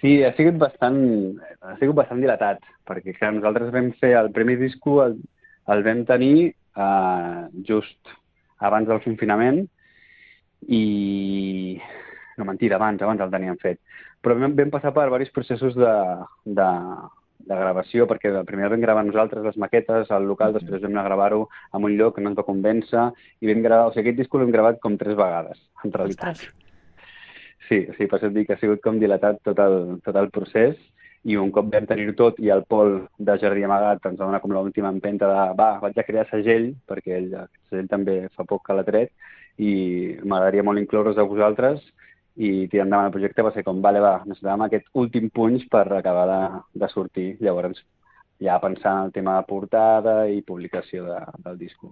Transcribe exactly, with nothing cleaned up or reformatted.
Sí, ha sigut bastant, ha sigut bastant dilatat, perquè clar, nosaltres vam fer el primer disco, el, el vam tenir eh, just abans del confinament i... No, mentida, abans, abans el teníem fet. Però vam, vam passar per diversos processos de, de, de gravació, perquè primer vam gravar nosaltres les maquetes al local, després vam anar a gravar-ho en un lloc que no ens va convèncer, i vam gravar, o sigui, aquest disc l'hem gravat com tres vegades, en realitat. Ostres. Sí, sí, per això et dic que ha sigut com dilatat tot el, tot el procés i un cop vam tenir tot i el Pol de Jardí Amagat ens va donar com l'última empenta de va, vaig a crear segell, perquè ell el segell també fa poc que l'ha tret i m'agradaria molt incloure's a vosaltres i tirar endavant el projecte va ser com, vale, va, necessitàvem aquest últim punx per acabar de, de sortir. Llavors ja pensar en el tema de portada i publicació de, del disco.